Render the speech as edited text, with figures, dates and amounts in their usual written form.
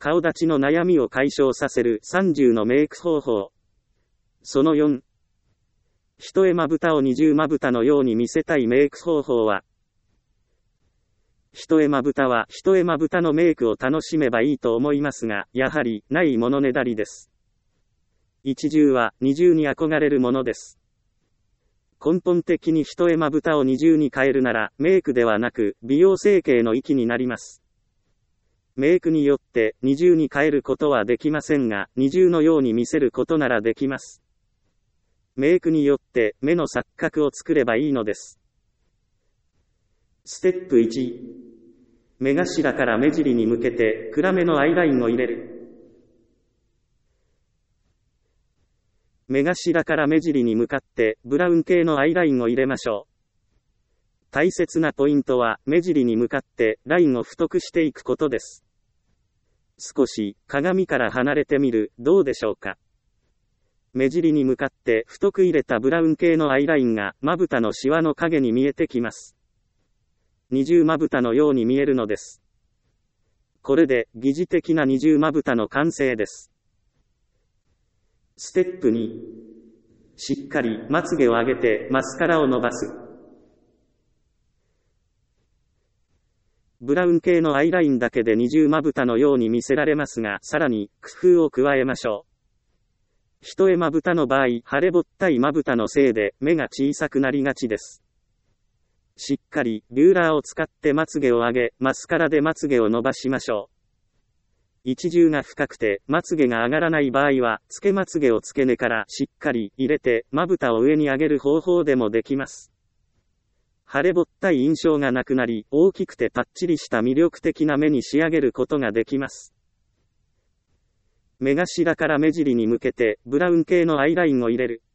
顔立ちの悩みを解消させる30のメイク方法。その4。一重まぶたを二重まぶたのように見せたいメイク方法は、一重まぶたは一重まぶたのメイクを楽しめばいいと思いますが、やはりないものねだりです。一重は二重に憧れるものです。根本的に一重まぶたを二重に変えるなら、メイクではなく美容整形の域になります。メイクによって二重に変えることはできませんが、二重のように見せることならできます。メイクによって目の錯覚を作ればいいのです。ステップ1。目頭から目尻に向けて暗めのアイラインを入れる。目頭から目尻に向かってブラウン系のアイラインを入れましょう。大切なポイントは目尻に向かってラインを太くしていくことです。少し鏡から離れてみる、どうでしょうか。目尻に向かって太く入れたブラウン系のアイラインがまぶたのシワの影に見えてきます。二重まぶたのように見えるのです。これで疑似的な二重まぶたの完成です。ステップ2。しっかりまつげを上げてマスカラを伸ばす。ブラウン系のアイラインだけで二重まぶたのように見せられますが、さらに工夫を加えましょう。一重まぶたの場合、腫れぼったいまぶたのせいで目が小さくなりがちです。しっかりビューラーを使ってまつげを上げ、マスカラでまつげを伸ばしましょう。一重が深くてまつげが上がらない場合は、つけまつげを付け根からしっかり入れてまぶたを上に上げる方法でもできます。腫れぼったい印象がなくなり、大きくてパッチリした魅力的な目に仕上げることができます。目頭から目尻に向けてブラウン系のアイラインを入れる。